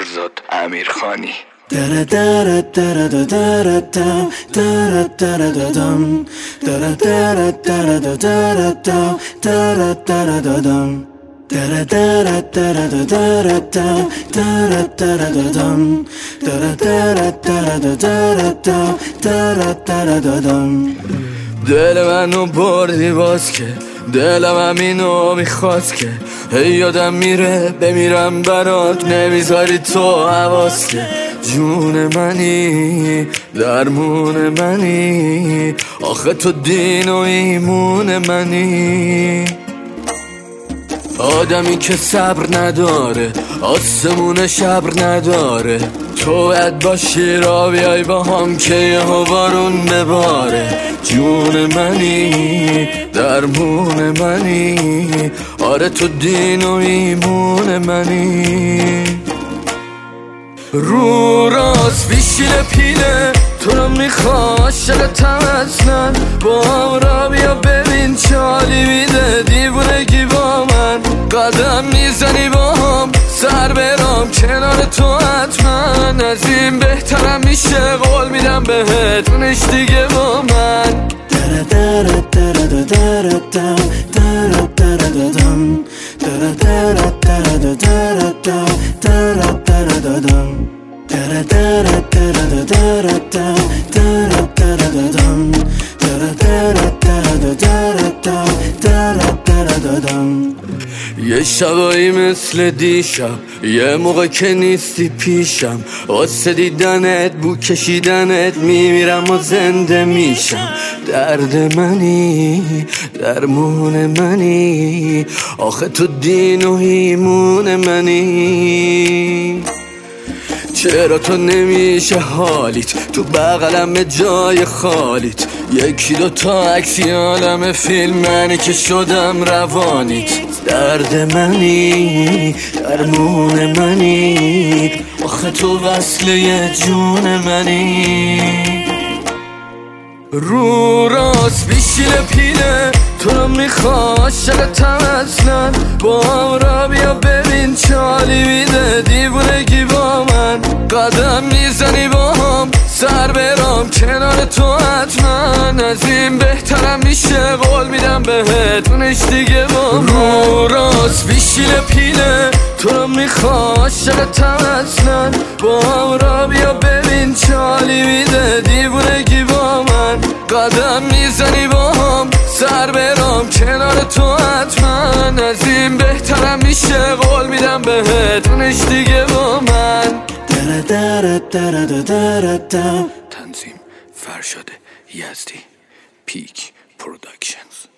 فرزاد امیرخانی. دل منو بردی باز که دلم همینو میخواست که هی یادم میره بمیرم برات نمیذاری تو حواس که جون منی درمون منی آخه تو دین و ایمون منی آدمی که صبر نداره آسمون شبر نداره تو باید باشی را بیای با هم که یهو بارون بباره جون منی درمون منی آره تو دین و ایمون منی رو راست بیشیل پیله تو رو میخوا عاشقتم اصلا با هم را بیا ببین چالی میده دیوونگی با من قدم میزنی با هم سر برام کنار تو حتما از این بهترم میشه قول میدم بهت اونش دیگه با من یه شبایی مثل دیشب یه موقع که نیستی پیشم واسه دیدنت بو کشیدنت میمیرم و زنده میشم درد منی درمون منی آخه تو دین و ایمون منی چرا تو نمیشه حالیت تو بغلم جای خالیت یکی دوتا عکسی عالم فیلم منی که شدم روانیت درد منی درمون منی آخه تو وصله جون منی رو راست بیشیل پیله تو رو میخوا عاشقتم اصلا با هم را بیا ببین چالی میده دیوونگی با من قدم میزنی با هم سر برام کنار تو حتما از این بهترم میشه قول میدم بهت اونش دیگه با من رو راست بیشیل پیله تو رو میخوا عاشقتم اصلا با هم را بیا ببین چالی میده دیوونگی با من قدم میزنی با هم سر برام کنار تو حتما از این بهترم میشه قول میدم بهت اونش دیگه با من تنظیم فرشاد یزدی پیک پروداکشنز.